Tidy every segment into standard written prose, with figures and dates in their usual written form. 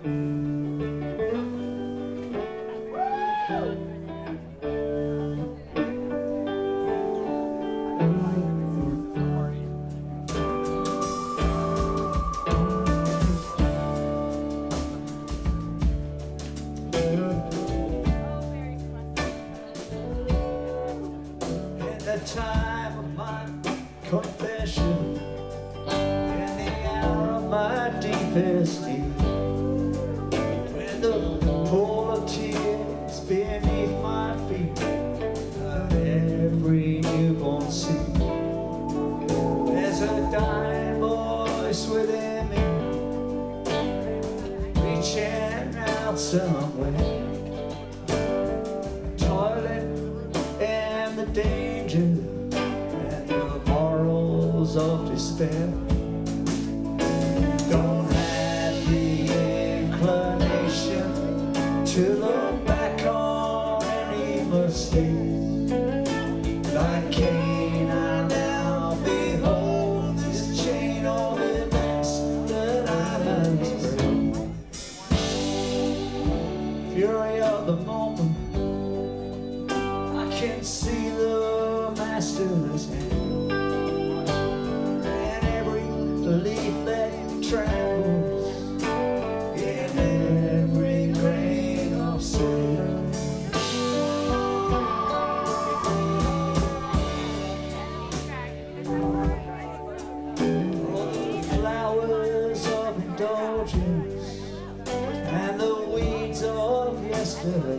The time of my confession, in the hour of my deepest need, when the pool of tears beneath my feet, every newborn seed, there's a dying voice within me, reaching out somewhere, toiling in the danger and the morals of despair. Don't have the inclination to look back on any mistakes. Like Cain, I now behold this chain of events that I must break. Fury of the moment, I can see the master's hand, and every leaf that trembles in every grain of sand. All the flowers of indulgence and the weeds of yesterday,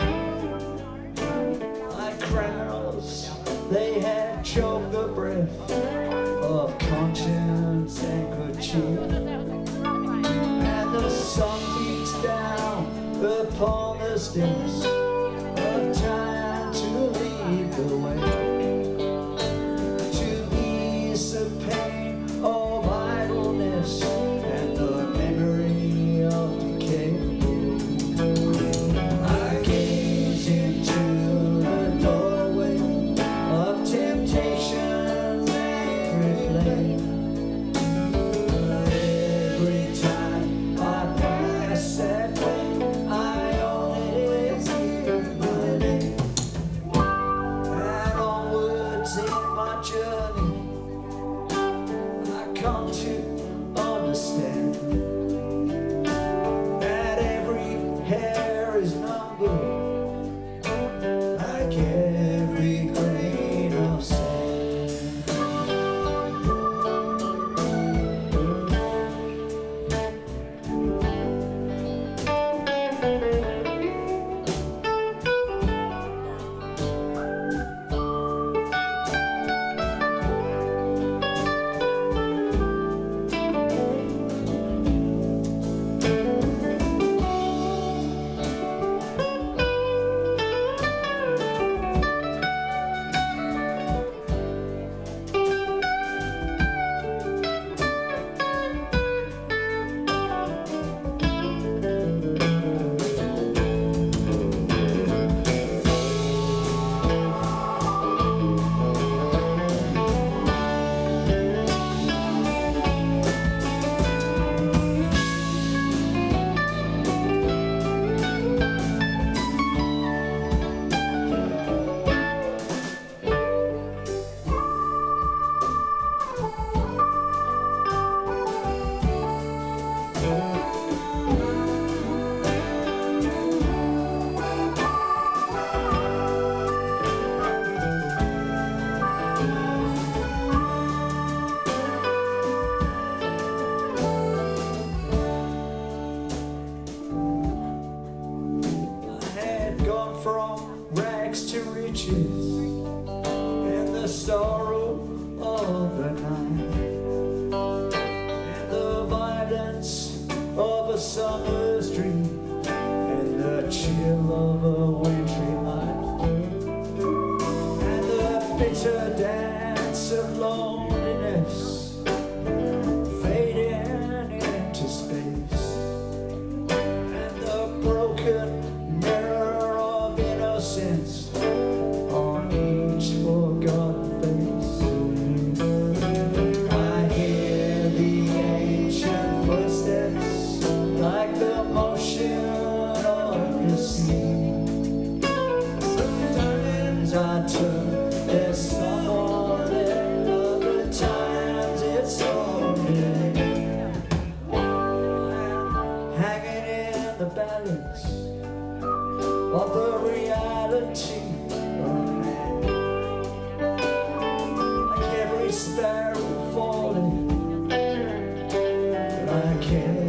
criminals, they have choked the breath of conscience and good cheer, and the sun beats down upon the steps of time to lead the way, to ease the pain of idleness and the memory of decay. I gaze into come to understand that every hair is numbered, like every grain of sand. From rags to riches in the sorrow of the night, and the violence of a summer's dream, and the chill of a wintry night, and the bitter dance of loneliness fading into space, and the broken mirror of innocence on each forgotten face. I hear the ancient footsteps like the of the reality of man. Like every sparrow falling, but I can't